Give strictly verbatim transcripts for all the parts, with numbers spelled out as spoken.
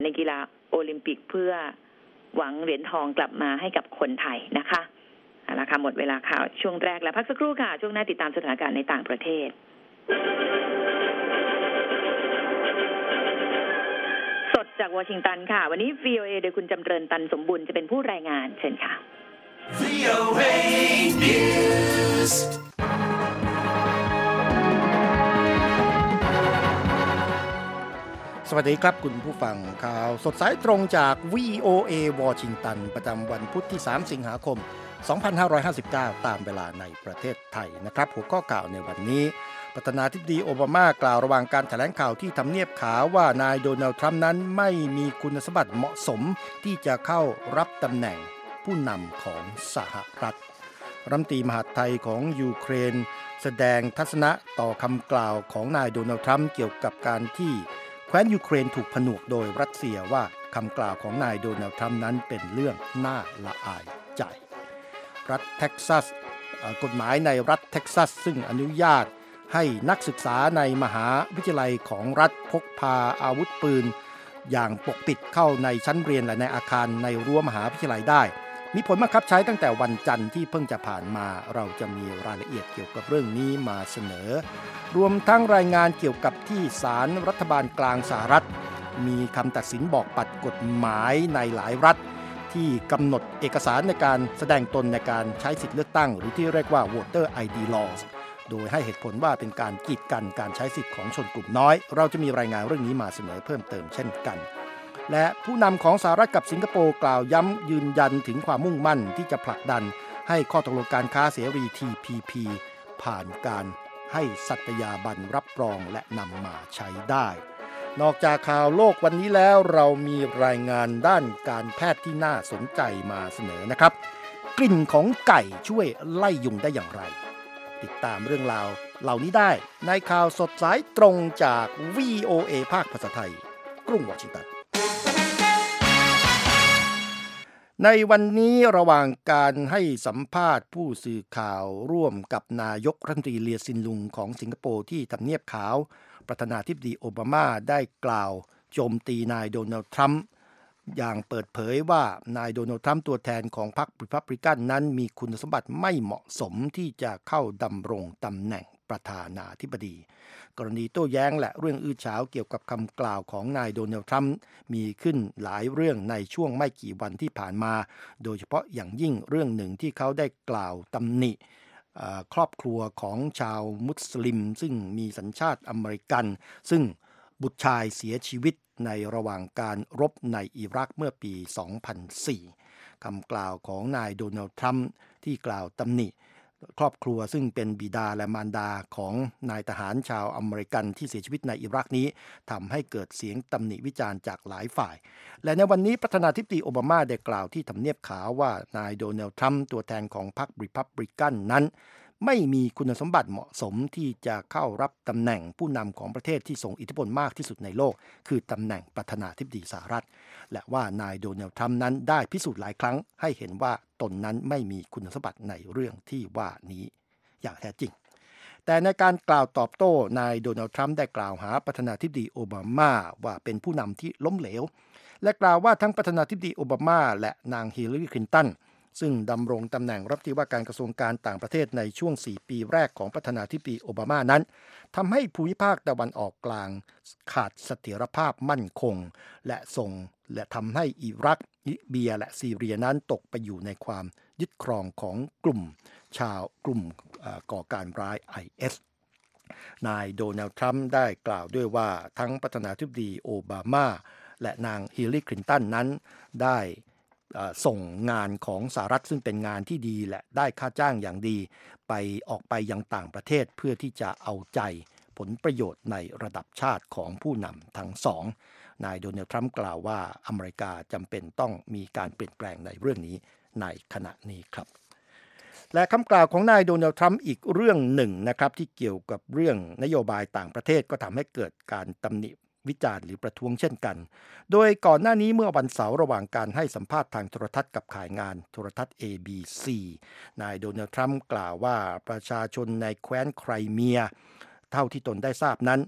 ในกีฬาโอลิมปิกเพื่อหวังเหรียญทองกลับมาให้กับคนไทยนะคะเอาละค่ะหมดเวลาข่าวช่วงแรกแล้วพักสักครู่ค่ะช่วงหน้าติดตามสถานการณ์ในต่างประเทศสดจากวอชิงตันค่ะวันนี้ วี โอ เอ โดยคุณจำเริญตันสมบุญจะเป็นผู้รายงานเชิญค่ะ วี โอ เอ News สวัสดีครับคุณผู้ฟังข่าวสดสายตรงจาก วี โอ เอ วอชิงตันประจำวันพุธที่สามสิงหาคมสองพันห้าร้อยห้าสิบเก้าตามเวลาในประเทศไทยนะครับหัวข้อข่าวในวันนี้ประธานาธิบดีโอบามากล่าวระหว่างการแถลงข่าวที่ทำเนียบขาวว่านายโดนัลด์ทรัมป์นั้นไม่มีคุณสมบัติเหมาะสมที่จะเข้ารับตำแหน่งผู้นำของสหรัฐรัฐมนตรีมหาดไทยของยูเครนแสดงทัศนะต่อคำกล่าวของนายโดนัลด์ทรัมป์เกี่ยวกับการที่แคว้นยูเครนถูกผนวกโดยรัสเซียว่าคำกล่าวของนายโดนัลด์ทรัมป์นั้นเป็นเรื่องน่าละอายใจรัฐเท็กซัสกฎหมายในรัฐเท็กซัสซึ่งอนุญาตให้นักศึกษาในมหาวิทยาลัยของรัฐพกพาอาวุธปืนอย่างปกปิดเข้าในชั้นเรียนและในอาคารในรั้วมหาวิทยาลัยได้มีผลบังคับใช้ตั้งแต่วันจันทร์ที่เพิ่งจะผ่านมาเราจะมีรายละเอียดเกี่ยวกับเรื่องนี้มาเสนอรวมทั้งรายงานเกี่ยวกับที่ศาลรัฐบาลกลางสหรัฐมีคำตัดสินบอกปัดกฎหมายในหลายรัฐที่กำหนดเอกสารในการแสดงตนในการใช้สิทธิเลือกตั้งหรือที่เรียกว่า Voter ไอ ดี Laws โดยให้เหตุผลว่าเป็นการกีดกันการใช้สิทธิของชนกลุ่มน้อยเราจะมีรายงานเรื่องนี้มาเสนอเพิ่มเติมเช่นกันและผู้นำของสหรัฐกับสิงคโปร์กล่าวย้ำยืนยันถึงความมุ่งมั่นที่จะผลักดันให้ข้อตกลงการค้าเสรี ที พี พี ผ่านการให้สัตยาบันรับรองและนำมาใช้ได้นอกจากข่าวโลกวันนี้แล้วเรามีรายงานด้านการแพทย์ที่น่าสนใจมาเสนอนะครับกลิ่นของไก่ช่วยไล่ยุงได้อย่างไรติดตามเรื่องราวเหล่านี้ได้ในข่าวสดสายตรงจาก วี โอ เอ ภาคภาษาไทยกรุงวอชิงตันในวันนี้ระหว่างการให้สัมภาษณ์ผู้สื่อข่าวร่วมกับนายกรัฐมนตรีเลียซินลุงของสิงคโปร์ที่ทำเนียบขาวประธานาธิบดีโอบามาได้กล่าวโจมตีนายโดนัลด์ทรัมป์อย่างเปิดเผยว่านายโดนัลด์ทรัมป์ตัวแทนของพรรครีพับลิกันนั้นมีคุณสมบัติไม่เหมาะสมที่จะเข้าดำรงตำแหน่งประธานาธิบดีกรณีโต้แย้งและเรื่องอื้อฉาวเกี่ยวกับคำกล่าวของนายโดนัลด์ทรัมป์มีขึ้นหลายเรื่องในช่วงไม่กี่วันที่ผ่านมาโดยเฉพาะอย่างยิ่งเรื่องหนึ่งที่เขาได้กล่าวตำหนิครอบครัวของชาวมุสลิมซึ่งมีสัญชาติอเมริกันซึ่งบุตรชายเสียชีวิตในระหว่างการรบในอิรักเมื่อปี สองพันสี่ คำกล่าวของนายโดนัลด์ทรัมป์ที่กล่าวตำหนิครอบครัวซึ่งเป็นบิดาและมารดาของนายทหารชาวอเมริกันที่เสียชีวิตในอิรักนี้ทำให้เกิดเสียงตำหนิวิจารณ์จากหลายฝ่ายและในวันนี้ประธานาธิบดีโอบามาได้กล่าวที่ทำเนียบขาวว่านายโดนัลด์ทรัมป์ตัวแทนของพรรครีพับลิกันนั้นไม่มีคุณสมบัติเหมาะสมที่จะเข้ารับตำแหน่งผู้นำของประเทศที่ทรงอิทธิพลมากที่สุดในโลกคือตำแหน่งประธานาธิบดีสหรัฐและว่านายโดนัลด์ทรัมป์นั้นได้พิสูจน์หลายครั้งให้เห็นว่าตนนั้นไม่มีคุณสมบัติในเรื่องที่ว่านี้อย่างแท้จริงแต่ในการกล่าวตอบโต้นายโดนัลด์ทรัมป์ได้กล่าวหาประธานาธิบดีโอบามาว่าเป็นผู้นำที่ล้มเหลวและกล่าวว่าทั้งประธานาธิบดีโอบามาและนางฮิลลารีคลินตันซึ่งดำรงตำแหน่งรัฐมนตรีว่าการกระทรวงการต่างประเทศในช่วงสี่ปีแรกของประธานาธิบดีโอบามานั้นทำให้ภูมิภาคตะวันออกกลางขาดเสถียรภาพมั่นคงและส่งและทำให้อิรักลิเบียและซีเรียนั้นตกไปอยู่ในความยึดครองของกลุ่มชาวกลุ่มก่อการร้าย ไอ เอส นายโดนัลด์ทรัมป์ได้กล่าวด้วยว่าทั้งประธานาธิบดีโอบามาและนางฮิลลารีคลินตันนั้นได้ส่งงานของสหรัฐซึ่งเป็นงานที่ดีและได้ค่าจ้างอย่างดีไปออกไปยังต่างประเทศเพื่อที่จะเอาใจผลประโยชน์ในระดับชาติของผู้นำทั้งสองนายโดนัลด์ทรัมป์กล่าวว่าอเมริกาจำเป็นต้องมีการเปลี่ยนแปลงในเรื่องนี้ในขณะนี้ครับและคำกล่าวของนายโดนัลด์ทรัมป์อีกเรื่องหนึ่งนะครับที่เกี่ยวกับเรื่องนโยบายต่างประเทศก็ทำให้เกิดการตำหนิวิจารณ์หรือประท้วงเช่นกันโดยก่อนหน้านี้เมื่อวันเสาร์ระหว่างการให้สัมภาษณ์ทางโทรทัศน์กับข่ายงานโทรทัศน์ เอ บี ซี นายโดนัลด์ทรัมป์กล่าวว่าประชาชนในแคว้นไครเมียเท่าที่ตนได้ทราบนั้น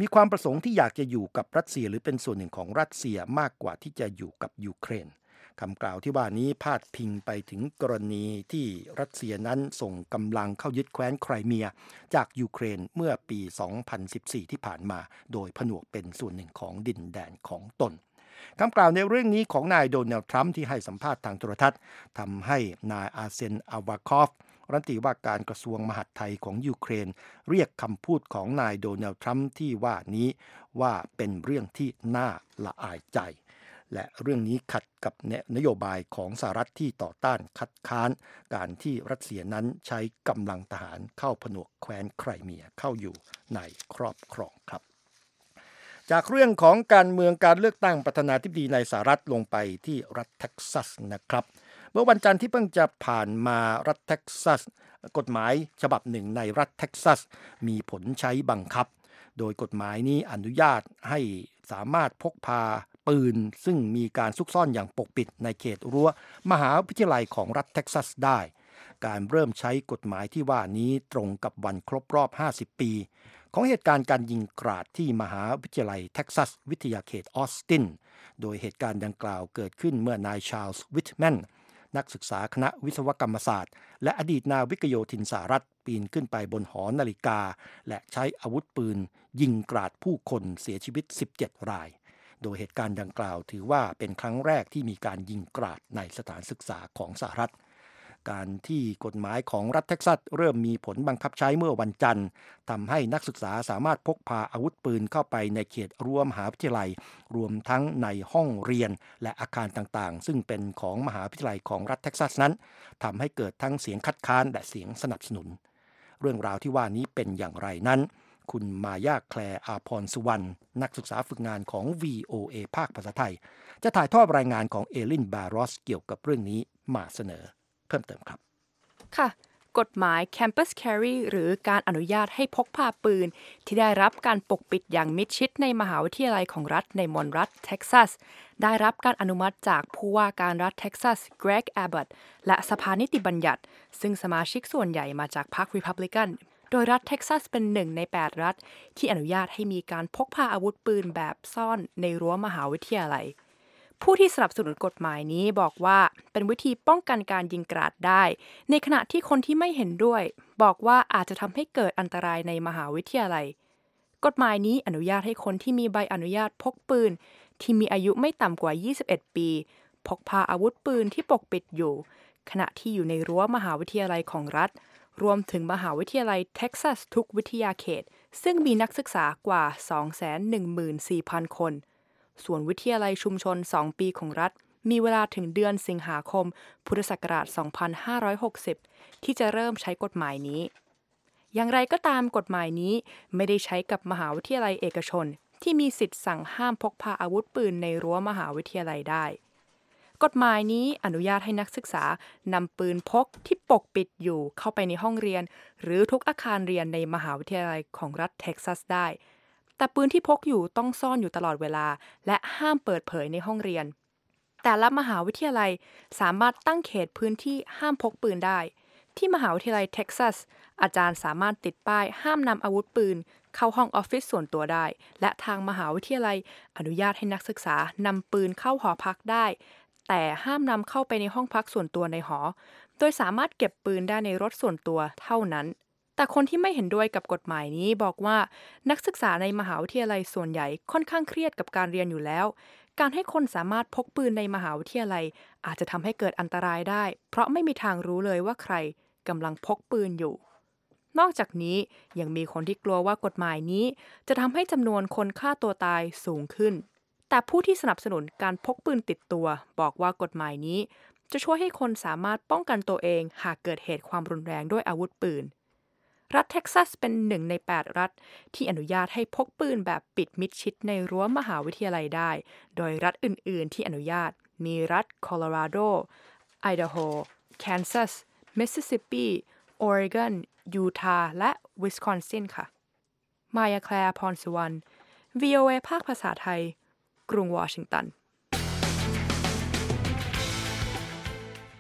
มีความประสงค์ที่อยากจะอยู่กับรัสเซียหรือเป็นส่วนหนึ่งของรัสเซียมากกว่าที่จะอยู่กับยูเครนคำกล่าวที่ว่านี้พาดพิงไปถึงกรณีที่รัสเซียนั้นส่งกำลังเข้ายึดแคว้นไครเมียจากยูเครนเมื่อปี สองพันสิบสี่ ที่ผ่านมาโดยผนวกเป็นส่วนหนึ่งของดินแดนของตนคำกล่าวในเรื่องนี้ของนายโดนัลด์ทรัมป์ที่ให้สัมภาษณ์ทางโทรทัศน์ทำให้นายอาร์เซน อาวาคอฟรัฐมนตรีว่าการกระทรวงมหาดไทยของยูเครนเรียกคำพูดของนายโดนัลด์ทรัมป์ที่ว่านี้ว่าเป็นเรื่องที่น่าละอายใจและเรื่องนี้ขัดกับนโยบายของสหรัฐที่ต่อต้านคัดค้านการที่รัสเซียนั้นใช้กำลังทหารเข้าผนวกแคว้นไครเมียเข้าอยู่ในครอบครองครับจากเรื่องของการเมืองการเลือกตั้งประธานาธิบดีในสหรัฐลงไปที่รัฐเท็กซัสนะครับเมื่อวันจันทร์ที่เพิ่งจะผ่านมารัฐเท็กซัสกฎหมายฉบับหนึ่งในรัฐเท็กซัสมีผลใช้บังคับโดยกฎหมายนี้อนุญาตให้สามารถพกพาปืนซึ่งมีการซุกซ่อนอย่างปกปิดในเขตรั้วมหาวิทยาลัยของรัฐเท็กซัสได้การเริ่มใช้กฎหมายที่ว่านี้ตรงกับวันครบรอบห้าสิบปีของเหตุการณ์การยิงกราดที่มหาวิทยาลัยเท็กซัสวิทยาเขตออสตินโดยเหตุการณ์ดังกล่าวเกิดขึ้นเมื่อนายชาร์ลส์วิทแมนนักศึกษาคณะวิศวกรรมศาสตร์และอดีตนาวิกโยธินสหรัฐปีนขึ้นไปบนหอนาฬิกาและใช้อาวุธปืนยิงกราดผู้คนเสียชีวิตสิบเจ็ดรายโดยเหตุการณ์ดังกล่าวถือว่าเป็นครั้งแรกที่มีการยิงกราดในสถานศึกษาของสหรัฐการที่กฎหมายของรัฐเท็กซัสเริ่มมีผลบังคับใช้เมื่อวันจันทร์ทำให้นักศึกษาสามารถพกพาอาวุธปืนเข้าไปในเขตรั้วมหาวิทยาลัยรวมทั้งในห้องเรียนและอาคารต่างๆซึ่งเป็นของมหาวิทยาลัยของรัฐเท็กซัสนั้นทำให้เกิดทั้งเสียงคัดค้านและเสียงสนับสนุนเรื่องราวที่ว่านี้เป็นอย่างไรนั้นคุณมายาแคลร์อาพรสุวรรณนักศึกษาฝึกงานของ วี โอ เอ ภาคภาษาไทยจะถ่ายทอดรายงานของเอลินบารอสเกี่ยวกับเรื่องนี้มาเสนอเพิ่มเติมครับค่ะกฎหมาย Campus Carry หรือการอนุญาตให้พกพาปืนที่ได้รับการปกปิดอย่างมิดชิดในมหาวิทยาลัยของรัฐในมณฑลรัฐเท็กซัสได้รับการอนุมัติจากผู้ว่าการรัฐเท็กซัสเกรกแอบบอตและสภานิติบัญญัติซึ่งสมาชิกส่วนใหญ่มาจากพรรครีพับลิกันโดยรัฐเท็กซัสเป็นหนึ่งในแปดรัฐที่อนุญาตให้มีการพกพาอาวุธปืนแบบซ่อนในรั้วมหาวิทยาลัยผู้ที่สนับสนุนกฎหมายนี้บอกว่าเป็นวิธีป้องกันการยิงกราดได้ในขณะที่คนที่ไม่เห็นด้วยบอกว่าอาจจะทำให้เกิดอันตรายในมหาวิทยาลัยกฎหมายนี้อนุญาตให้คนที่มีใบอนุญาตพกปืนที่มีอายุไม่ต่ำกว่ายี่สิบเอ็ดปีพกพาอาวุธปืนที่ปกปิดอยู่ขณะที่อยู่ในรั้วมหาวิทยาลัยของรัฐรวมถึงมหาวิทยาลัยเท็กซัสทุกวิทยาเขตซึ่งมีนักศึกษากว่า สองแสนหนึ่งหมื่นสี่พัน คนส่วนวิทยาลัยชุมชนสองปีของรัฐมีเวลาถึงเดือนสิงหาคมพุทธศักราชสองพันห้าร้อยหกสิบที่จะเริ่มใช้กฎหมายนี้อย่างไรก็ตามกฎหมายนี้ไม่ได้ใช้กับมหาวิทยาลัยเอกชนที่มีสิทธิ์สั่งห้ามพกพาอาวุธปืนในรั้วมหาวิทยาลัยได้กฎหมายนี้อนุญาตให้นักศึกษานำปืนพกที่ปกปิดอยู่เข้าไปในห้องเรียนหรือทุกอาคารเรียนในมหาวิทยาลัยของรัฐเท็กซัสได้แต่ปืนที่พกอยู่ต้องซ่อนอยู่ตลอดเวลาและห้ามเปิดเผยในห้องเรียนแต่ละมหาวิทยาลัยสามารถตั้งเขตพื้นที่ห้ามพกปืนได้ที่มหาวิทยาลัยเท็กซัสอาจารย์สามารถติดป้ายห้ามนำอาวุธปืนเข้าห้องออฟฟิศส่วนตัวได้และทางมหาวิทยาลัยอนุญาตให้นักศึกษานำปืนเข้าหอพักได้แต่ห้ามนำเข้าไปในห้องพักส่วนตัวในหอโดยสามารถเก็บปืนได้ในรถส่วนตัวเท่านั้นแต่คนที่ไม่เห็นด้วยกับกฎหมายนี้บอกว่านักศึกษาในมหาวิทยาลัยส่วนใหญ่ค่อนข้างเครียดกับการเรียนอยู่แล้วการให้คนสามารถพกปืนในมหาวิทยาลัยอาจจะทำให้เกิดอันตรายได้เพราะไม่มีทางรู้เลยว่าใครกำลังพกปืนอยู่นอกจากนี้ยังมีคนที่กลัวว่ากฎหมายนี้จะทำให้จำนวนคนฆ่าตัวตายสูงขึ้นแต่ผู้ที่สนับสนุนการพกปืนติดตัวบอกว่ากฎหมายนี้จะช่วยให้คนสามารถป้องกันตัวเองหากเกิดเหตุความรุนแรงด้วยอาวุธปืนรัฐเท็กซัสเป็นหนึ่งในแปดรัฐที่อนุญาตให้พกปืนแบบปิดมิดชิดในรั้วมหาวิทยาลัยได้โดยรัฐอื่นๆที่อนุญาตมีรัฐโคโลราโดไอดาโฮแคนซัสมิสซิสซิปปีออริกอนยูทาห์และวิสคอนซินค่ะมายาแคลร์พรสุวรรณ วี โอ เอ ภาคภาษาไทยกรุงวอชิงตัน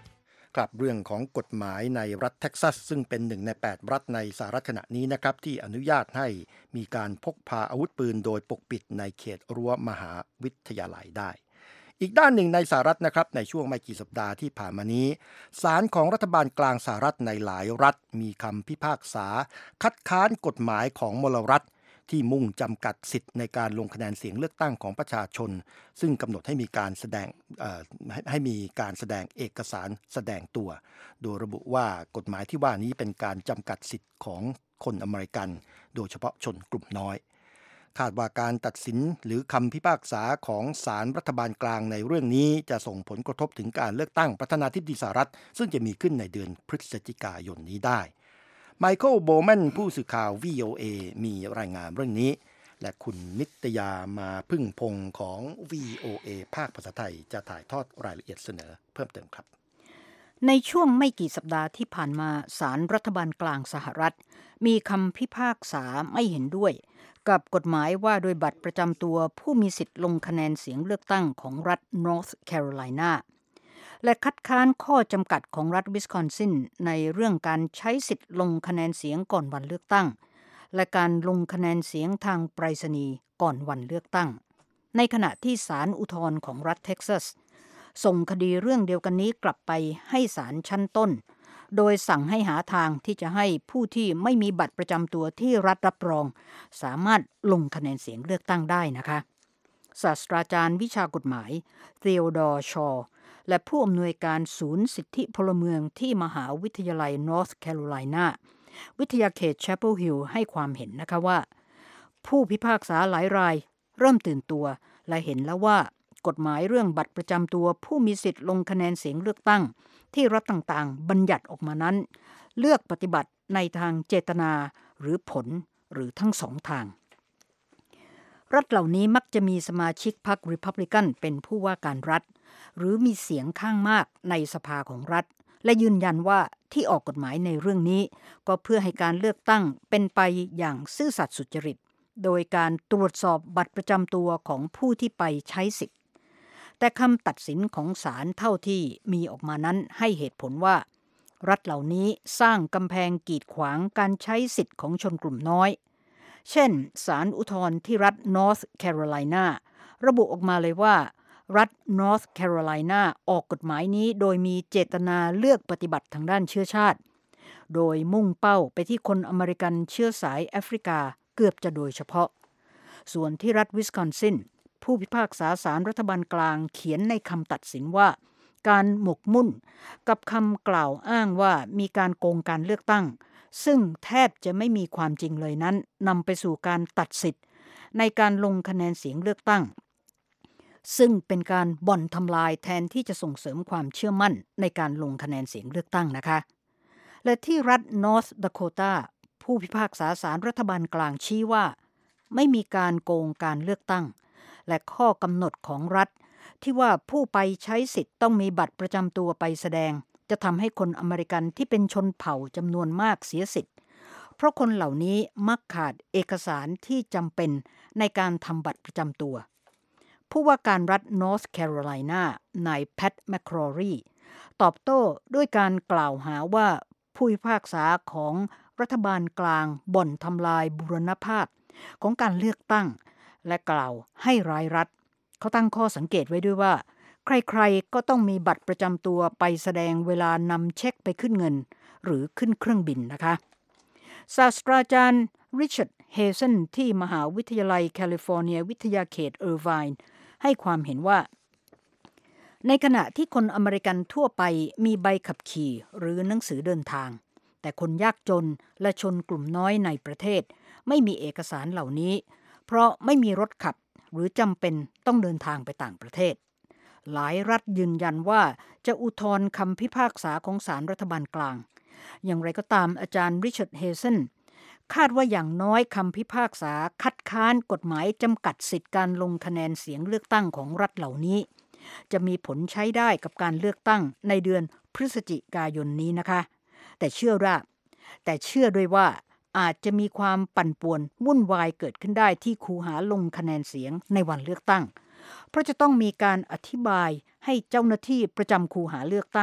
ครับเรื่องของกฎหมายในรัฐเท็กซัสซึ่งเป็นหนึ่งในแปดรัฐในสหรัฐขณะนี้นะครับที่อนุญาตให้มีการพกพาอาวุธปืนโดยปกปิดในเขตรั้วมหาวิทยาลัยได้อีกด้านหนึ่งในสหรัฐนะครับในช่วงไม่กี่สัปดาห์ที่ผ่านมานี้ศาลของรัฐบาลกลางสหรัฐในหลายรัฐมีคำพิพากษาคัดค้านกฎหมายของมลรัฐที่มุ่งจำกัดสิทธิ์ในการลงคะแนนเสียงเลือกตั้งของประชาชนซึ่งกำหนดให้มีการแสดงให้ให้มีการแสดงเอกสารแสดงตัวโดยระบุว่ากฎหมายที่ว่านี้เป็นการจำกัดสิทธิ์ของคนอเมริกันโดยเฉพาะชนกลุ่มน้อยคาดว่าการตัดสินหรือคำพิพากษาของศาลรัฐบาลกลางในเรื่องนี้จะส่งผลกระทบถึงการเลือกตั้งประธานาธิบดีสหรัฐซึ่งจะมีขึ้นในเดือนพฤศจิกายนนี้ได้ไมเคิลโบแมนผู้สื่อข่าว วี โอ เอ มีรายงานเรื่องนี้และคุณนิตยามาพึ่งพงษ์ของ วี โอ เอ ภาคภาษาไทยจะถ่ายทอดรายละเอียดเสนอเพิ่มเติมครับในช่วงไม่กี่สัปดาห์ที่ผ่านมาศาลรัฐบาลกลางสหรัฐมีคำพิพากษาไม่เห็นด้วยกับกฎหมายว่าโดยบัตรประจำตัวผู้มีสิทธิ์ลงคะแนนเสียงเลือกตั้งของรัฐ North Carolina และคัดค้านข้อจำกัดของรัฐวิสคอนซินในเรื่องการใช้สิทธิ์ลงคะแนนเสียงก่อนวันเลือกตั้งและการลงคะแนนเสียงทางไปรษณีย์ก่อนวันเลือกตั้งในขณะที่ศาลอุทธรณ์ของรัฐเท็กซัสส่งคดีเรื่องเดียวกันนี้กลับไปให้ศาลชั้นต้นโดยสั่งให้หาทางที่จะให้ผู้ที่ไม่มีบัตรประจำตัวที่รัฐรับรองสามารถลงคะแนนเสียงเลือกตั้งได้นะคะศาสตราจารย์วิชากฎหมายเธีโอดอร์ชอว์และผู้อำนวยการศูนย์สิทธิพลเมืองที่มหาวิทยาลัย North Carolina วิทยาเขต Chapel Hill ให้ความเห็นนะคะว่าผู้พิพากษาหลายรายเริ่มตื่นตัวและเห็นแล้วว่ากฎหมายเรื่องบัตรประจำตัวผู้มีสิทธิ์ลงคะแนนเสียงเลือกตั้งที่รัฐต่างๆบัญญัติออกมานั้นเลือกปฏิบัติในทางเจตนาหรือผลหรือทั้งสองทางรัฐเหล่านี้มักจะมีสมาชิกพรรครีพับลิกันเป็นผู้ว่าการรัฐหรือมีเสียงข้างมากในสภาของรัฐและยืนยันว่าที่ออกกฎหมายในเรื่องนี้ก็เพื่อให้การเลือกตั้งเป็นไปอย่างซื่อสัตย์สุจริตโดยการตรวจสอบบัตรประจำตัวของผู้ที่ไปใช้สิทธิ์แต่คำตัดสินของศาลเท่าที่มีออกมานั้นให้เหตุผลว่ารัฐเหล่านี้สร้างกำแพงกีดขวางการใช้สิทธิ์ของชนกลุ่มน้อยเช่นศาลอุทธรณ์ที่รัฐ North Carolina ระบุออกมาเลยว่ารัฐ North Carolina ออกกฎหมายนี้โดยมีเจตนาเลือกปฏิบัติทางด้านเชื้อชาติโดยมุ่งเป้าไปที่คนอเมริกันเชื้อสายแอฟริกาเกือบจะโดยเฉพาะส่วนที่รัฐวิสคอนซินผู้พิพากษาศาลรัฐบาลกลางเขียนในคำตัดสินว่าการหมกมุ่นกับคำกล่าวอ้างว่ามีการโกงการเลือกตั้งซึ่งแทบจะไม่มีความจริงเลยนั้นนำไปสู่การตัดสิทธิ์ในการลงคะแนนเสียงเลือกตั้งซึ่งเป็นการบ่อนทำลายแทนที่จะส่งเสริมความเชื่อมั่นในการลงคะแนนเสียงเลือกตั้งนะคะและที่รัฐ North Dakota ผู้พิพากษาศาลรัฐบาลกลางชี้ว่าไม่มีการโกงการเลือกตั้งและข้อกำหนดของรัฐที่ว่าผู้ไปใช้สิทธิ์ต้องมีบัตรประจำตัวไปแสดงจะทำให้คนอเมริกันที่เป็นชนเผ่าจำนวนมากเสียสิทธิ์เพราะคนเหล่านี้มักขาดเอกสารที่จำเป็นในการทำบัตรประจำตัวผู้ว่าการรัฐ North Carolina นายแพทแมคครอรีตอบโต้ด้วยการกล่าวหาว่าผู้พิพากษาของรัฐบาลกลางบ่อนทำลายบูรณภาพของการเลือกตั้งและกล่าวให้ร้ายรัฐเขาตั้งข้อสังเกตไว้ด้วยว่าใครๆก็ต้องมีบัตรประจำตัวไปแสดงเวลานำเช็คไปขึ้นเงินหรือขึ้นเครื่องบินนะคะศาสตราจารย์ริชาร์ดเฮเซนที่มหาวิทยาลัยแคลิฟอร์เนียวิทยาเขตเออร์ไวน์ให้ความเห็นว่าในขณะที่คนอเมริกันทั่วไปมีใบขับขี่หรือหนังสือเดินทางแต่คนยากจนและชนกลุ่มน้อยในประเทศไม่มีเอกสารเหล่านี้เพราะไม่มีรถขับหรือจำเป็นต้องเดินทางไปต่างประเทศหลายรัฐยืนยันว่าจะอุทธรณ์คำพิพากษาของศาลรัฐบาลกลางอย่างไรก็ตามอาจารย์ริชาร์ดเฮเซนคาดว่าอย่างน้อยคำพิพากษาคัดค้านกฎหมายจำกัดสิทธิการลงคะแนนเสียงเลือกตั้งของรัฐเหล่านี้จะมีผลใช้ได้กับการเลือกตั้งในเดือนพฤศจิกายนนี้นะคะแต่เชื่อว่าแต่เชื่อด้วยว่าอาจจะมีความปั่นป่วนวุ่นวายเกิดขึ้นได้ที่คูหาลงคะแนนเสียงในวันเลือกตั้งเพราะจะต้องมีการอธิบายให้เจ้าหน้าที่ประจำคูหาเลือกตั้ง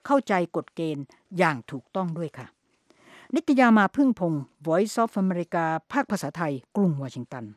เข้าใจกฎเกณฑ์อย่างถูกต้องด้วยค่ะนิตยามาพึ่งพงศ์ Voice of America ภาคภาษาไทยกรุงวอชิงตัน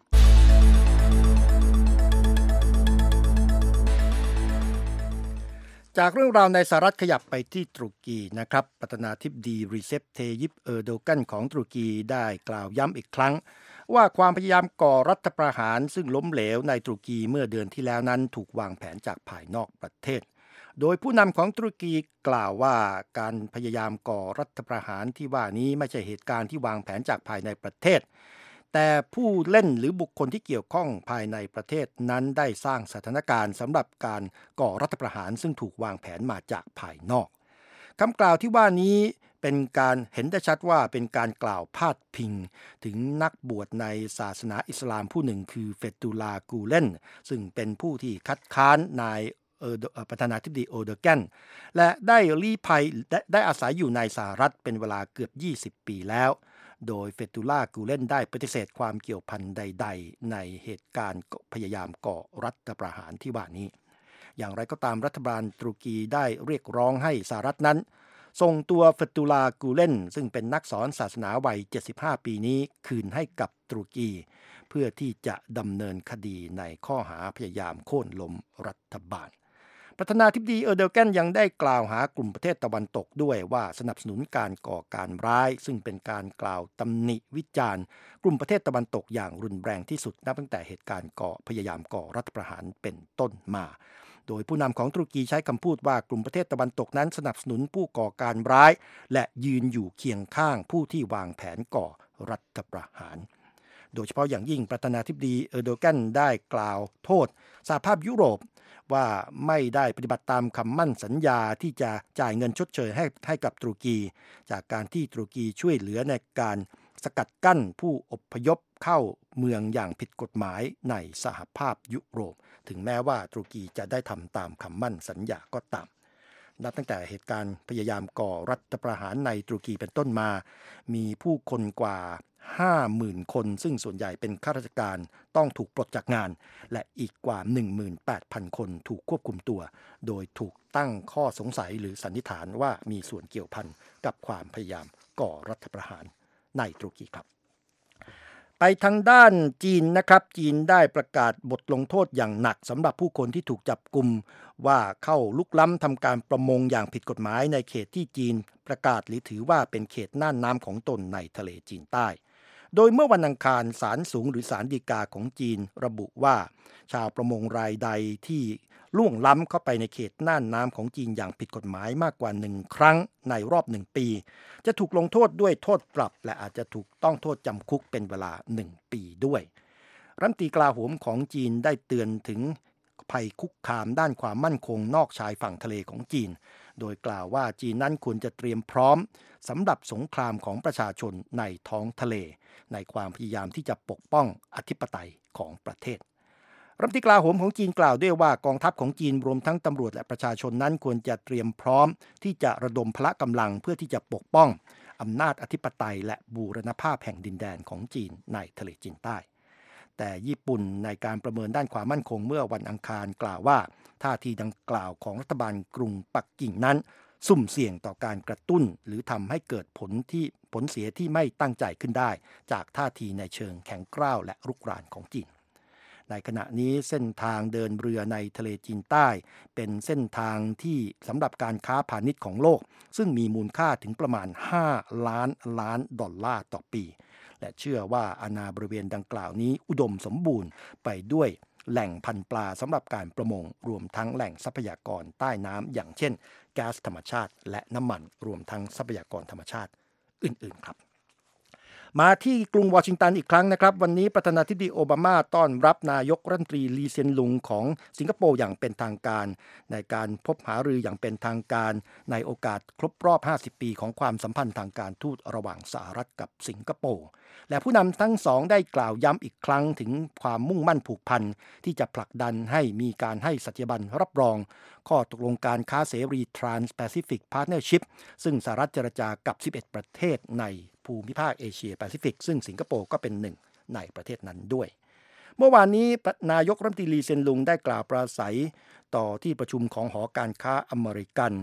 จากเรื่องราวในสหรัฐขยับไปที่ตุรกีนะครับประธานาธิบดีรีเซป เทยิป เออร์โดกันของตุรกีได้กล่าวย้ำอีกครั้งว่าความพยายามก่อรัฐประหารซึ่งล้มเหลวในตุรกีเมื่อเดือนที่แล้วนั้นถูกวางแผนจากภายนอกประเทศโดยผู้นำของตุรกีกล่าวว่าการพยายามก่อรัฐประหารที่ว่านี้ไม่ใช่เหตุการณ์ที่วางแผนจากภายในประเทศแต่ผู้เล่นหรือบุคคลที่เกี่ยวข้องภายในประเทศนั้นได้สร้างสถานการณ์สำหรับการก่อรัฐประหารซึ่งถูกวางแผนมาจากภายนอกคำกล่าวที่ว่านี้เป็นการเห็นได้ชัดว่าเป็นการกล่าวพาดพิงถึงนักบวชในศาสนาอิสลามผู้หนึ่งคือเฟตุลากูเลนซึ่งเป็นผู้ที่คัดค้านนายประธานาธิบดีโอเดอร์แกนและได้ลี้ภัยได้อาศัยอยู่ในสหรัฐเป็นเวลาเกือบยี่สิบปีแล้วโดยเฟตุลากูเลนได้ปฏิเสธความเกี่ยวพันใดๆในเหตุการณ์พยายามก่อรัฐประหารที่ว่านี้อย่างไรก็ตามรัฐบาลตุรกีได้เรียกร้องให้สหรัฐนั้นส่งตัวเฟตุลากูเลนซึ่งเป็นนักสอนศาสนาวัยเจ็ดสิบห้าปีนี้คืนให้กับตุรกีเพื่อที่จะดำเนินคดีในข้อหาพยายามโค่นล้มรัฐบาลประธานาธิบดีเออร์โดแกนยังได้กล่าวหากลุ่มประเทศตะวันตกด้วยว่าสนับสนุนการก่อการร้ายซึ่งเป็นการกล่าวตำหนิวิจารณ์กลุ่มประเทศตะวันตกอย่างรุนแรงที่สุดนับตั้งแต่เหตุการณ์ก่อพยายามก่อรัฐประหารเป็นต้นมาโดยผู้นำของตุรกีใช้คำพูดว่ากลุ่มประเทศตะวันตกนั้นสนับสนุนผู้ก่อการร้ายและยืนอยู่เคียงข้างผู้ที่วางแผนก่อรัฐประหารโดยเฉพาะอย่างยิ่งประธานาธิบดีเออร์โดแกนได้กล่าวโทษสหภาพยุโรปว่าไม่ได้ปฏิบัติตามคำมั่นสัญญาที่จะจ่ายเงินชดเชยให้ให้กับตุรกีจากการที่ตุรกีช่วยเหลือในการสกัดกั้นผู้อพยพเข้าเมืองอย่างผิดกฎหมายในสหภาพยุโรปถึงแม้ว่าตุรกีจะได้ทำตามคำมั่นสัญญาก็ตามนับตั้งแต่เหตุการณ์พยายามก่อรัฐประหารในตุรกีเป็นต้นมามีผู้คนกว่าห้าหมื่น คนซึ่งส่วนใหญ่เป็นข้าราชการต้องถูกปลดจากงานและอีกกว่า หนึ่งหมื่นแปดพัน คนถูกควบคุมตัวโดยถูกตั้งข้อสงสัยหรือสันนิษฐานว่ามีส่วนเกี่ยวพันกับความพยายามก่อรัฐประหารในตุรกีครับไปทางด้านจีนนะครับจีนได้ประกาศบทลงโทษอย่างหนักสำหรับผู้คนที่ถูกจับกุมว่าเข้าลุกล้ำทำการประมงอย่างผิดกฎหมายในเขตที่จีนประกาศหรือถือว่าเป็นเขตน่านน้ำของตนในทะเลจีนใต้โดยเมื่อวันอังคารศาลสูงหรือศาลฎีกาของจีนระบุว่าชาวประมงรายใดที่ล่วงล้ำเข้าไปในเขตน่านน้ำของจีนอย่างผิดกฎหมายมากกว่าหนึ่งครั้งในรอบหนึ่งปีจะถูกลงโทษด้วยโทษปรับและอาจจะถูกต้องโทษจำคุกเป็นเวลาหนึ่งปีด้วยรัฐมนตรีกลาโหมของจีนได้เตือนถึงภัยคุกคามด้านความมั่นคงนอกชายฝั่งทะเลของจีนโดยกล่าวว่าจีนนั้นควรจะเตรียมพร้อมสำหรับสงครามของประชาชนในท้องทะเลในความพยายามที่จะปกป้องอธิปไตยของประเทศรัฐมนตรีกลาโหมของจีนกล่าวด้วยว่ากองทัพของจีนรวมทั้งตำรวจและประชาชนนั้นควรจะเตรียมพร้อมที่จะระดมพละกำลังเพื่อที่จะปกป้องอำนาจอธิปไตยและบูรณภาพแห่งดินแดนของจีนในทะเลจีนใต้แต่ญี่ปุ่นในการประเมินด้านความมั่นคงเมื่อวันอังคารกล่าวว่าท่าทีดังกล่าวของรัฐบาลกรุงปักกิ่งนั้นสุ่มเสี่ยงต่อการกระตุ้นหรือทำให้เกิดผลที่ผลเสียที่ไม่ตั้งใจขึ้นได้จากท่าทีในเชิงแข็งกร้าวและรุกรานของจีนในขณะนี้เส้นทางเดินเรือในทะเลจีนใต้เป็นเส้นทางที่สำหรับการค้าพาณิชย์ของโลกซึ่งมีมูลค่าถึงประมาณห้าล้านล้านดอลลาร์ต่อปีและเชื่อว่าอาณาบริเวณดังกล่าวนี้อุดมสมบูรณ์ไปด้วยแหล่งพันปลาสำหรับการประมงรวมทั้งแหล่งทรัพยากรใต้น้ำอย่างเช่นแก๊สธรรมชาติและน้ำมันรวมทั้งทรัพยากรธรรมชาติอื่นๆครับมาที่กรุงวอชิงตันอีกครั้งนะครับวันนี้ประธานาธิบดีโอบามาต้อนรับนายกรัฐมนตรีลีเซียนลุงของสิงคโปร์อย่างเป็นทางการในการพบหารืออย่างเป็นทางการในโอกาสครบรอบห้าสิบปีของความสัมพันธ์ทางการทูตระหว่างสหรัฐกับสิงคโปร์และผู้นำทั้งสองได้กล่าวย้ำอีกครั้งถึงความมุ่งมั่นผูกพันที่จะผลักดันให้มีการให้สัญญาบัตรรับรองข้อตกลงการค้าเสรี Trans-Pacific Partnership ซึ่งสหรัฐเจรจากับสิบเอ็ดประเทศในภูมิภาคเอเชียแปซิฟิกซึ่งสิงคโปร์ก็เป็นหนึ่งในประเทศนั้นด้วยเมื่อวานนี้นายกรัฐมนตรีลีเซียนลุงได้กล่าวปราศัยต่อที่ประชุมของหอการค้าอเมริกัน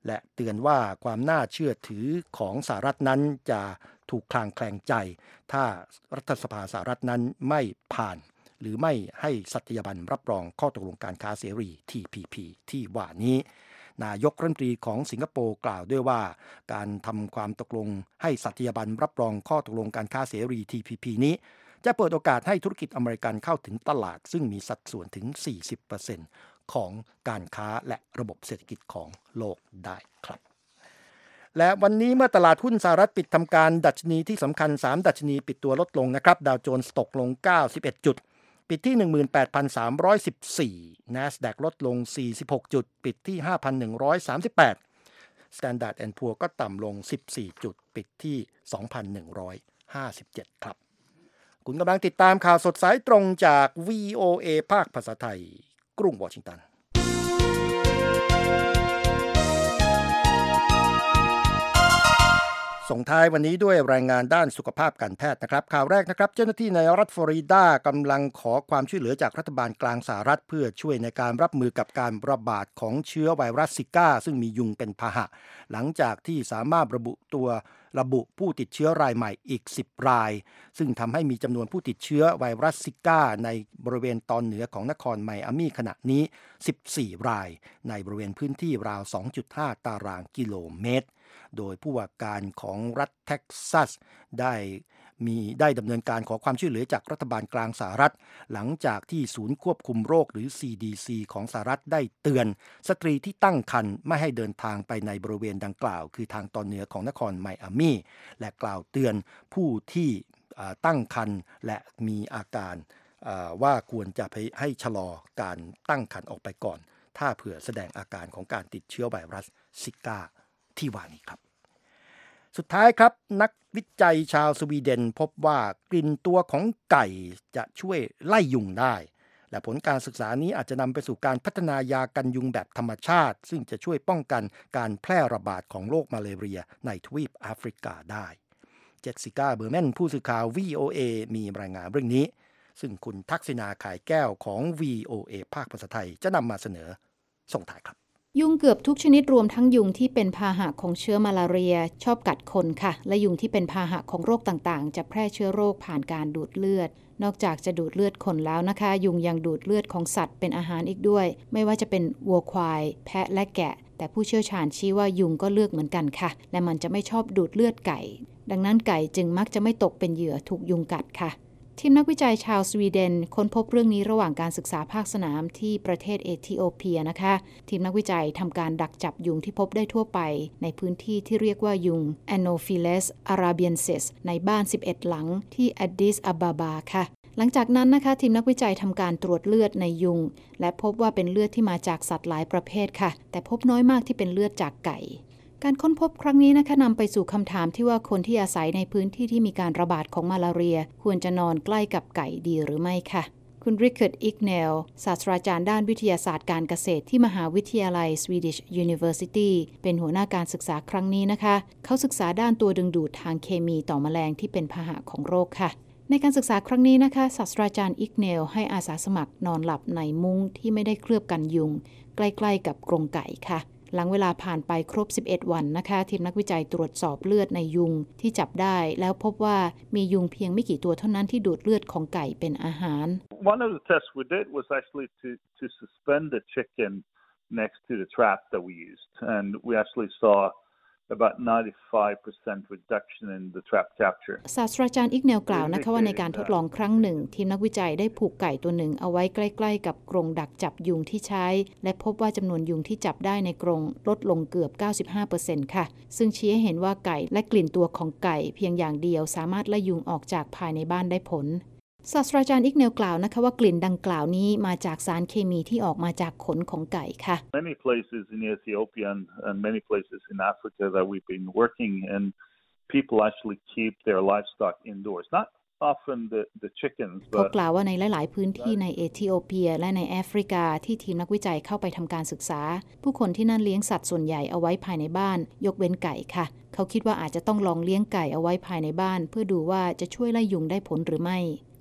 และเตือนว่าความน่าเชื่อถือของสหรัฐนั้นจะถูกคลางแคลงใจถ้ารัฐสภาสหรัฐนั้นไม่ผ่านหรือไม่ให้สัตยาบันรับรองข้อตกลงการค้าเสรี ที พี พี ที่ว่านี้นายกรัฐมนตรีของสิงคโปร์กล่าวด้วยว่าการทำความตกลงให้สัตยาบันรับรองข้อตกลงการค้าเสรี ที พี พี นี้จะเปิดโอกาสให้ธุรกิจอเมริกันเข้าถึงตลาดซึ่งมีสัดส่วนถึง สี่สิบเปอร์เซ็นต์ ของการค้าและระบบเศรษฐกิจของโลกได้ครับและวันนี้เมื่อตลาดหุ้นสหรัฐปิดทำการดัชนีที่สำคัญสามดัชนีปิดตัวลดลงนะครับดาวโจนส์ตกลงเก้าสิบเอ็ดจุดปิดที่ หนึ่งหมื่นแปดพันสามร้อยสิบสี่ NASDAQ ลดลงสี่สิบหกจุดปิดที่ ห้าพันหนึ่งร้อยสามสิบแปด Standard แอนด์ Poor's ก็ต่ำลงสิบสี่จุดปิดที่ สองพันหนึ่งร้อยห้าสิบเจ็ด ครับคุณกำลังติดตามข่าวสดสายตรงจาก วี โอ เอ ภาคภาษาไทยกรุงวอชิงตันส่งท้ายวันนี้ด้วยรายงานด้านสุขภาพการแพทย์นะครับข่าวแรกนะครับเจ้าหน้าที่ในรัฐฟลอริดากำลังขอความช่วยเหลือจากรัฐบาลกลางสหรัฐเพื่อช่วยในการรับมือกับการระบาดของเชื้อไวรัสซิก้าซึ่งมียุงเป็นพาหะหลังจากที่สามารถระบุตัวระบุผู้ติดเชื้อรายใหม่อีกสิบรายซึ่งทำให้มีจำนวนผู้ติดเชื้อไวรัสซิก้าในบริเวณตอนเหนือของนครไมอามี่ขณะนี้สิบสี่รายในบริเวณพื้นที่ราว สองจุดห้า ตารางกิโลเมตรโดยผู้ว่าการของรัฐเท็กซัสได้มีได้ดำเนินการขอความช่วยเหลือจากรัฐบาลกลางสหรัฐหลังจากที่ศูนย์ควบคุมโรคหรือ ซี ดี ซี ของสหรัฐได้เตือนสตรีที่ตั้งครรภ์ไม่ให้เดินทางไปในบริเวณดังกล่าวคือทางตอนเหนือของนครไมอามี่และกล่าวเตือนผู้ที่ตั้งครรภ์และมีอาการว่าควรจะให้ชะลอการตั้งครรภ์ออกไปก่อนถ้าเผื่อแสดงอาการของการติดเชื้อไวรัสซิก้าที่ว่านี้ครับสุดท้ายครับนักวิจัยชาวสวีเดนพบว่ากลิ่นตัวของไก่จะช่วยไล่ยุงได้และผลการศึกษานี้อาจจะนำไปสู่การพัฒนายากันยุงแบบธรรมชาติซึ่งจะช่วยป้องกันการแพร่ระบาดของโรคมาลาเรียในทวีปแอฟริกาได้เจสสิก้าเบอร์แมนผู้สื่อข่าว วี โอ เอ มีรายงานเรื่องนี้ซึ่งคุณทักษิณาขายแก้วของ วี โอ เอ ภาคภาษาไทยจะนำมาเสนอส่งท้ายครับยุงเกือบทุกชนิดรวมทั้งยุงที่เป็นพาหะของเชื้อมาลาเรียชอบกัดคนค่ะและยุงที่เป็นพาหะของโรคต่างๆจะแพร่เชื้อโรคผ่านการดูดเลือดนอกจากจะดูดเลือดคนแล้วนะคะยุงยังดูดเลือดของสัตว์เป็นอาหารอีกด้วยไม่ว่าจะเป็นวัวควายแพะและแกะแต่ผู้เชี่ยวชาญชี้ว่ายุงก็เลือกเหมือนกันค่ะและมันจะไม่ชอบดูดเลือดไก่ดังนั้นไก่จึงมักจะไม่ตกเป็นเหยื่อถูกยุงกัดค่ะทีมนักวิจัยชาวสวีเดนค้นพบเรื่องนี้ระหว่างการศึกษาภาคสนามที่ประเทศเอธิโอเปียนะคะทีมนักวิจัยทำการดักจับยุงที่พบได้ทั่วไปในพื้นที่ที่เรียกว่ายุง Anopheles arabiensis ในบ้านสิบเอ็ดหลังที่แอดดิสอาบาบาค่ะหลังจากนั้นนะคะทีมนักวิจัยทำการตรวจเลือดในยุงและพบว่าเป็นเลือดที่มาจากสัตว์หลายประเภทค่ะแต่พบน้อยมากที่เป็นเลือดจากไก่การค้นพบครั้งนี้นะคะนำไปสู่คำถามที่ว่าคนที่อาศัยในพื้นที่ที่มีการระบาดของมาลาเรียควรจะนอนใกล้กับไก่ดีหรือไม่ค่ะคุณริคาร์ด อิกเนลศาสตราจารย์ด้านวิทยาศาสตร์การเกษตรที่มหาวิทยาลัย Swedish University เป็นหัวหน้าการศึกษาครั้งนี้นะคะเขาศึกษาด้านตัวดึงดูดทางเคมีต่อแมลงที่เป็นพาหะของโรคค่ะในการศึกษาครั้งนี้นะคะศาสตราจารย์อิกเนลให้อาสาสมัครนอนหลับในมุ้งที่ไม่ได้เคลือบกันยุงใกล้ๆกับกรงไก่ค่ะหลังเวลาผ่านไปครบสิบเอ็ดวันนะคะทีมนักวิจัยตรวจสอบเลือดในยุงที่จับได้แล้วพบว่ามียุงเพียงไม่กี่ตัวเท่านั้นที่ดูดเลือดของไก่เป็นอาหาร One of the tests we did was actually to to suspend the chicken next to the trap that we used and we actually saw about ninety-five percent reduction in the trap capture ศาสตราจารย์อิกเนลกล่าวนะคะว่าในการทดลองครั้งหนึ่งทีมนักวิจัยได้ผูกไก่ตัวหนึ่งเอาไว้ใกล้ๆกับกรงดักจับยุงที่ใช้และพบว่าจำนวนยุงที่จับได้ในกรงลดลงเกือบ เก้าสิบห้าเปอร์เซ็นต์ ค่ะซึ่งชี้ให้เห็นว่าไก่และกลิ่นตัวของไก่เพียงอย่างเดียวสามารถไล่ยุงออกจากภายในบ้านได้ผลศาสตราจารย์อิกเนลกล่าวนะคะว่ากลิ่นดังกล่าวนี้มาจากสารเคมีที่ออกมาจากขนของไก่ค่ะ Many places in Ethiopia and many places in Africa that we've been working and people actually keep their livestock indoors not often the the chickens เขากล่าวว่าในหลายๆพื้นที่ในเอธิโอเปียและในแอฟริกาที่ทีมนักวิจัยเข้าไปทำการศึกษาผู้คนที่นั่นเลี้ยงสัตว์ส่วนใหญ่เอาไว้ภายในบ้านยกเว้นไก่ค่ะเขาคิดว่าอาจจะต้องลองเลี้ยงไก่เอาไว้ภายในบ้านเพื่อดูว่าจะช่วยไล่ยุงได้ผลหรือไม่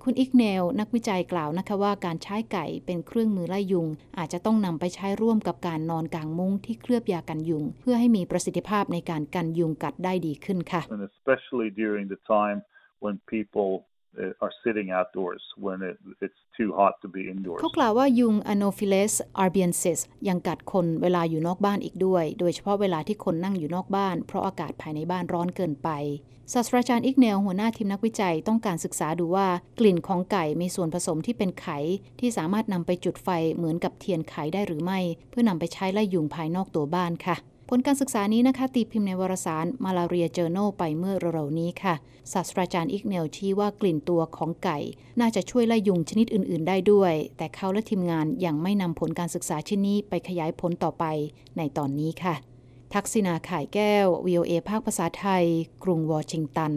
คุณอิกเนลนักวิจัยกล่าวนะคะว่าการใช้ไก่เป็นเครื่องมือไล่ยุงอาจจะต้องนำไปใช้ร่วมกับการนอนกางมุ้งที่เคลือบยากันยุงเพื่อให้มีประสิทธิภาพในการกันยุงกัดได้ดีขึ้นค่ะ And especially during the time when people are sitting outdoors when it, it's too hot to be indoors เขากล่าวว่ายุง Anopheles arbiensis ยังกัดคนเวลาอยู่นอกบ้านอีกด้วยโดยเฉพาะเวลาที่คนนั่งอยู่นอกบ้านเพราะอากาศภายในบ้านร้อนเกินไปศาสตราจารย์อิกเนลหัวหน้าทีมนักวิจัยต้องการศึกษาดูว่ากลิ่นของไก่มีส่วนผสมที่เป็นไขที่สามารถนำไปจุดไฟเหมือนกับเทียนไขได้หรือไม่เพื่อนำไปใช้ไล่ยุงภายนอกตัวบ้านค่ะผลการศึกษานี้นะคะตีพิมพ์ในวารสาร Malaria Journal ไปเมื่อเร็วๆนี้ค่ะศาสตราจารย์อิกเนลชี้ว่ากลิ่นตัวของไก่น่าจะช่วยไล่ยุงชนิดอื่นๆได้ด้วยแต่เขาและทีมงานยังไม่นำผลการศึกษาชิ้นนี้ไปขยายผลต่อไปในตอนนี้ค่ะทักษิณาข่ายแก้ว วี โอ เอ ภาคภาษาไทยกรุงวอชิงตัน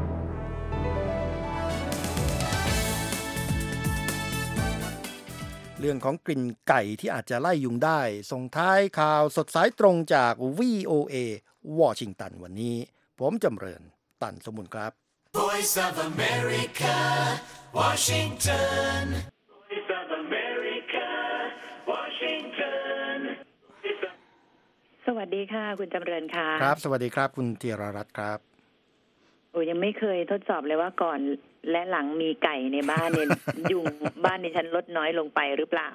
เรื่องของกลิ่นไก่ที่อาจจะไล่ยุงได้ส่งท้ายข่าวสดสายตรงจาก วี โอ เอ วอชิงตันวันนี้ผมจำเริญตันสมุนครับ Voice of America Washington Voice of America Washington สวัสดีค่ะคุณจำเริญค่ะครับสวัสดีครับคุณธีรรัตน์ครับโอ้ยังไม่เคยทดสอบเลยว่าก่อนและหลังมีไก่ในบ้านเนี่ย ยุงบ้านในฉันลดน้อยลงไปหรือเปล่า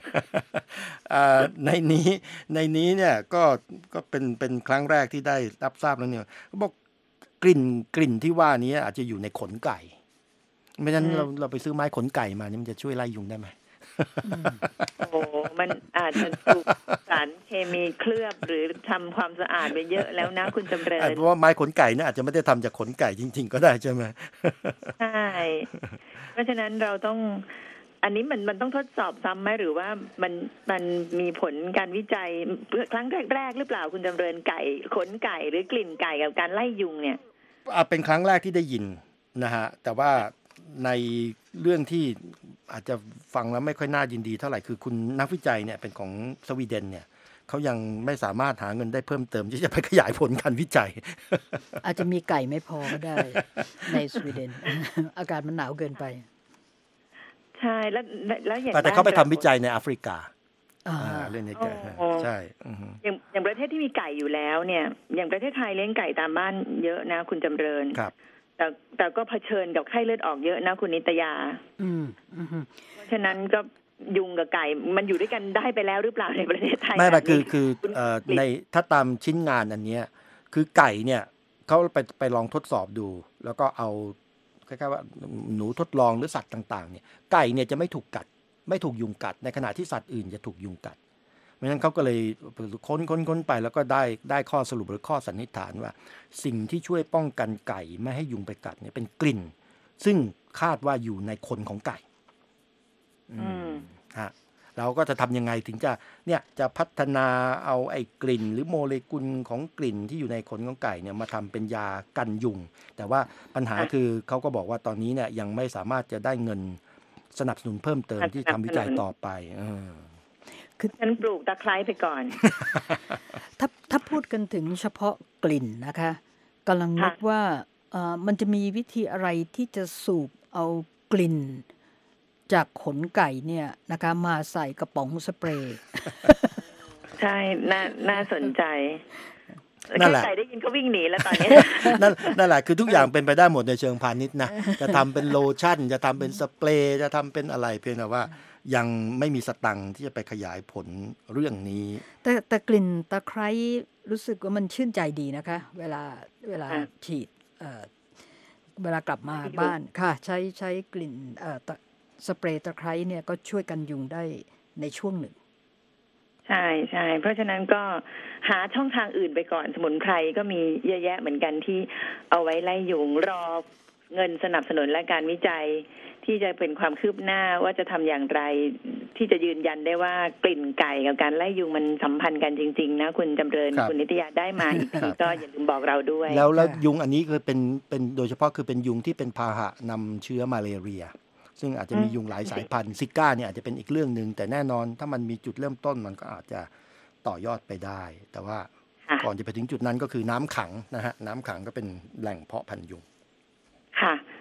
ในนี้ในนี้เนี่ยก็ก็เป็นเป็นครั้งแรกที่ได้รับทราบแล้วเนี่ยเขาบอกกลิ่นกลิ่นที่ว่านี้อาจจะอยู่ในขนไก่ไม่งั้นเราเราไปซื้อไม้ขนไก่มานี่มันจะช่วยไล่ยุงได้ไหมโอ้มันอาจจะถูกสารเคมีเคลือบหรือทำความสะอาดไปเยอะแล้วนะคุณจำเริญเพราะว่าไม้ขนไก่เนี่ยอาจจะไม่ได้ทำจากขนไก่จริงๆก็ได้ใช่ไหมใช่เพราะฉะนั้นเราต้องอันนี้มันมันต้องทดสอบซ้ำไหมหรือว่ามันมันมีผลการวิจัยครั้งแรกๆหรือเปล่าคุณจำเริญไก่ขนไก่หรือกลิ่นไก่กับการไล่ยุงเนี่ยเป็นครั้งแรกที่ได้ยินนะฮะแต่ว่าในเรื่องที่อาจจะฟังแล้วไม่ค่อยน่ายินดีเท่าไหร่คือคุณนักวิจัยเนี่ยเป็นของสวีเดนเนี่ยเขายังไม่สามารถหาเงินได้เพิ่มเติมที่จะไปขยายผลการวิจัยอาจจะมีไก่ไม่พอก็ได้ ในสวีเดน อากาศมันหนาวเกินไปใช่แล้วแล้วอย่างแต่เขาไปทำวิจัยในแอฟริกาเรื่องนี้แกใช่อย่างอย่างประเทศที่มีไก่อยู่แล้วเนี่ยอย่างประเทศไทยเลี้ยงไก่ตามบ้านเยอะนะคุณจำเริญครับแต่แต่ก็เผชิญกับไข้เลือดออกเยอะนะคุณนิตยาอืมเพราะฉะนั้นก็ยุงกับไก่มันอยู่ด้วยกันได้ไปแล้วหรือเปล่าในประเทศไทยไม่ไม่คือคือในถ้าตามชิ้นงานอันนี้คือไก่เนี่ยเขาไปไปลองทดสอบดูแล้วก็เอาคล้ายๆว่าหนูทดลองหรือสัตว์ต่างๆเนี่ยไก่เนี่ยจะไม่ถูกกัดไม่ถูกยุงกัดในขณะที่สัตว์อื่นจะถูกยุงกัดเพราะฉะนั้นเขาก็เลยค้นค้นค้นไปแล้วก็ได้ได้ข้อสรุปหรือข้อสันนิษฐานว่าสิ่งที่ช่วยป้องกันไก่ไม่ให้ยุงไปกัดเนี่ยเป็นกลิ่นซึ่งคาดว่าอยู่ในขนของไก่อืมฮะเราก็จะทำยังไงถึงจะเนี่ยจะพัฒนาเอาไอ้กลิ่นหรือโมเลกุลของกลิ่นที่อยู่ในขนของไก่เนี่ยมาทำเป็นยากันยุงแต่ว่าปัญหาคือเขาก็บอกว่าตอนนี้เนี่ยยังไม่สามารถจะได้เงินสนับสนุนเพิ่มเติมที่ทำวิจัยต่อไปเออคือฉันปลูกตะไคร้ไปก่อนถ้าถ้าพูดกันถึงเฉพาะกลิ่นนะคะกำลังนึกว่าเอ่อมันจะมีวิธีอะไรที่จะสูบเอากลิ่นจากขนไก่เนี่ยนะคะมาใส่กระป๋องสเปรย์ใช่น่าน่าสนใจนั่นแหละไก่ได้ยินเขาวิ่งหนีแล้วตอนนี้นั่นนั่นแหละคือทุกอย่างเป็นไปได้หมดในเชิงพาณิชย์นะจะทำเป็นโลชั่นจะทำเป็นสเปรย์จะทำเป็นอะไรเพียงแต่ว่ายังไม่มีสตังค์ที่จะไปขยายผลเรื่องนี้แต่แต่กลิ่นตะไคร้รู้สึกว่ามันชื่นใจดีนะคะเวลาเวลาฉีดเอ่อเวลากลับมาบ้านค่ะใช้ใช้กลิ่นเอ่อสเปรย์ตะไคร้เนี่ยก็ช่วยกันยุงได้ในช่วงหนึ่งใช่ใช่เพราะฉะนั้นก็หาช่องทางอื่นไปก่อนสมุนไพรก็มีเยอะแยะเหมือนกันที่เอาไว้ไล่ยุงรอเงินสนับสนุนและการวิจัยที่จะเป็นความคืบหน้าว่าจะทำอย่างไรที่จะยืนยันได้ว่ากลิ่นไก่กับการไล่ยุงมันสัมพันธ์กันจริงๆนะคุณจำเริญคุณนิตยาได้มาอีกทีก็อย่าลืมบอกเราด้วยแล้วแล้วยุงอันนี้คือเป็นเป็นโดยเฉพาะคือเป็นยุงที่เป็นพาหะนำเชื้อมาเลเรียซึ่งอาจจะมียุงหลายสายพันธุ์ซิก้าเนี่ยอาจจะเป็นอีกเรื่องนึงแต่แน่นอนถ้ามันมีจุดเริ่มต้นมันก็อาจจะต่อยอดไปได้แต่ว่าก่อนจะไปถึงจุดนั้นก็คือน้ำขังนะฮะน้ำขังก็เป็นแหล่งเพาะพันธุ์ยุงค่ะ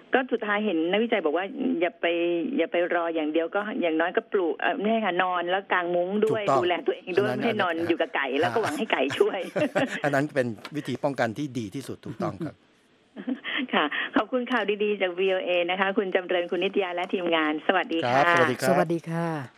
ก็สุดท้ายเห็นนักวิจัยบอกว่าอย่าไปอย่าไปรออย่างเดียวก็อย่างน้อยก็ปลูกเอ่อไม่ใช่ค่ะนอนแล้วกางมุ้งด้วยดูแลตัวเองด้วยไม่ให้นอนอยู่กับไก่แล้วก็หวังให้ไก่ช่วยอันนั้นเป็นวิธีป้องกันที่ดีที่สุดถูกต้องครับค่ะขอบคุณข่าวดีๆจาก วี โอ เอ นะคะคุณจำเริญคุณนิตยาและทีมงานสวัสดีค่ะสวัสดีครับสวัสดีค่ะ